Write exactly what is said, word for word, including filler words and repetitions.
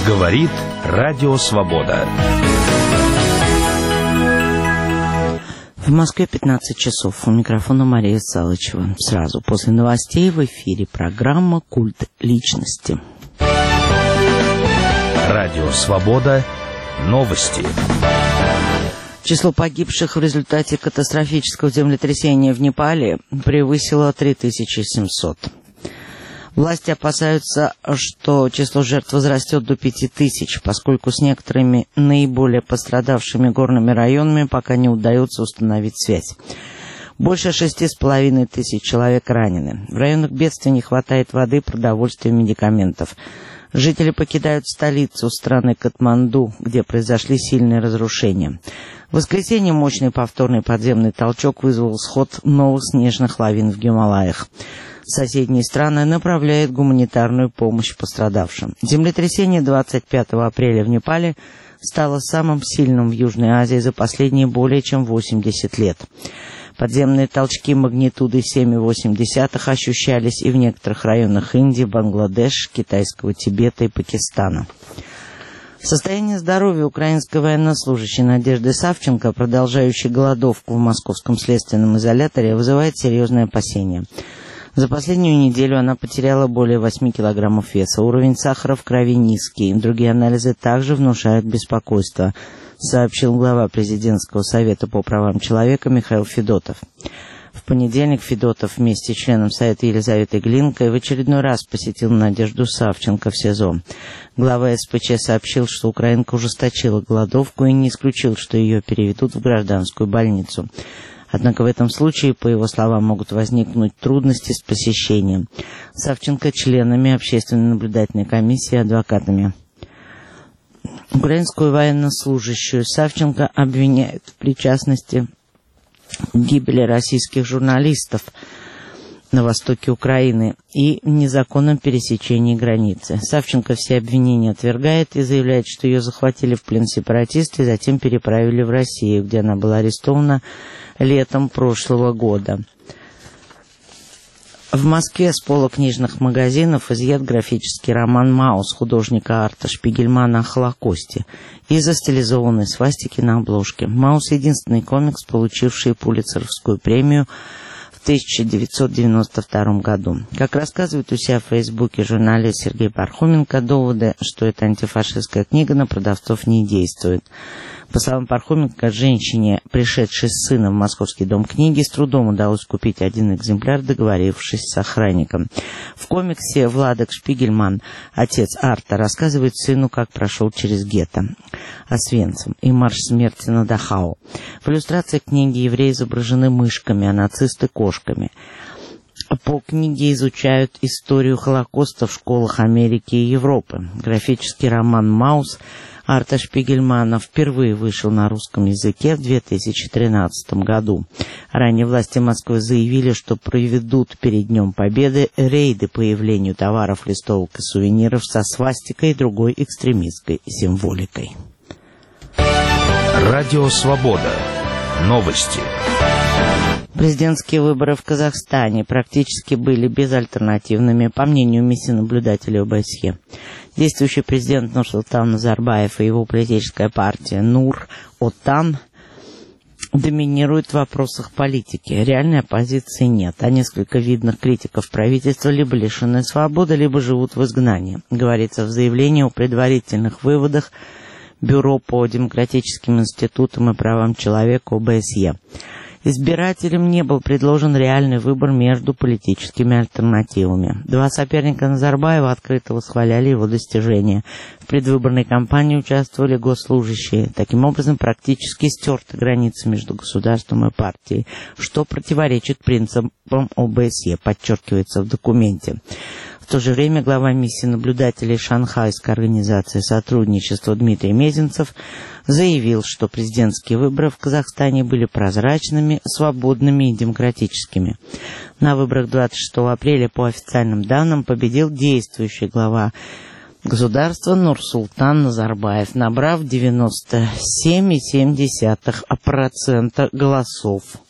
Говорит Радио Свобода. В Москве пятнадцать часов. У микрофона Мария Салычева. Сразу после новостей в эфире программа «Культ личности». Радио Свобода. Новости. Число погибших в результате катастрофического землетрясения в Непале превысило три тысячи семьсот. Власти опасаются, что число жертв возрастет до пяти тысяч, поскольку с некоторыми наиболее пострадавшими горными районами пока не удается установить связь. Больше шести с половиной тысяч человек ранены. В районах бедствия не хватает воды, продовольствия и медикаментов. Жители покидают столицу страны Катманду, где произошли сильные разрушения. В воскресенье мощный повторный подземный толчок вызвал сход новых снежных лавин в Гималаях. Соседние страны направляют гуманитарную помощь пострадавшим. Землетрясение двадцать пятого апреля в Непале стало самым сильным в Южной Азии за последние более чем восемьдесят лет. Подземные толчки магнитудой семь целых восемь десятых ощущались и в некоторых районах Индии, Бангладеш, Китайского Тибета и Пакистана. Состояние здоровья украинской военнослужащей Надежды Савченко, продолжающей голодовку в московском следственном изоляторе, вызывает серьезные опасения. За последнюю неделю она потеряла более восьми килограммов веса. Уровень сахара в крови низкий. Другие анализы также внушают беспокойство, сообщил глава президентского совета по правам человека Михаил Федотов. В понедельник Федотов вместе с членом совета Елизаветой Глинкой в очередной раз посетил Надежду Савченко в СИЗО. Глава СПЧ сообщил, что украинка ужесточила голодовку и не исключил, что ее переведут в гражданскую больницу. Однако в этом случае, по его словам, могут возникнуть трудности с посещением. Савченко членами общественной наблюдательной комиссии и адвокатами. Украинскую военнослужащую Савченко обвиняют в причастности к гибели российских журналистов на востоке Украины и в незаконном пересечении границы. Савченко все обвинения отвергает и заявляет, что ее захватили в плен сепаратисты и затем переправили в Россию, где она была арестована летом прошлого года. В Москве с полок книжных магазинов изъят графический роман «Маус» художника Арта Шпигельмана о Холокосте и застилизованные свастики на обложке. «Маус» — единственный комикс, получивший Пулитцеровскую премию в тысяча девятьсот девяносто втором году. Как рассказывает у себя в Фейсбуке журналист Сергей Пархоменко, доводы, что это антифашистская книга, на продавцов не действуют. По словам Пархоменко, женщине, пришедшей с сыном в Московский дом книги, с трудом удалось купить один экземпляр, договорившись с охранником. В комиксе Владок Шпигельман, отец Арта, рассказывает сыну, как прошел через гетто Освенцим и марш смерти на Дахау. В иллюстрации книги евреи изображены мышками, а нацисты — кошками. По книге изучают историю Холокоста в школах Америки и Европы. Графический роман «Маус» Арта Шпигельмана впервые вышел на русском языке в две тысячи тринадцатом году. Ранее власти Москвы заявили, что проведут перед Днем Победы рейды по явлению товаров, листовок и сувениров со свастикой и другой экстремистской символикой. Радио Свобода. Новости. Президентские выборы в Казахстане практически были безальтернативными, по мнению миссии наблюдателей ОБСЕ. Действующий президент Нурсултан Назарбаев и его политическая партия Нур-Отан доминируют в вопросах политики. Реальной оппозиции нет, а несколько видных критиков правительства либо лишены свободы, либо живут в изгнании, говорится в заявлении о предварительных выводах Бюро по демократическим институтам и правам человека ОБСЕ. Избирателям не был предложен реальный выбор между политическими альтернативами. Два соперника Назарбаева открыто восхваляли его достижения. В предвыборной кампании участвовали госслужащие. Таким образом, практически стерты границы между государством и партией, что противоречит принципам ОБСЕ, подчеркивается в документе. В то же время глава миссии наблюдателей Шанхайской организации сотрудничества Дмитрий Мезенцев заявил, что президентские выборы в Казахстане были прозрачными, свободными и демократическими. На выборах двадцать шестого апреля по официальным данным победил действующий глава государства Нурсултан Назарбаев, набрав девяносто семь целых семь десятых процента голосов.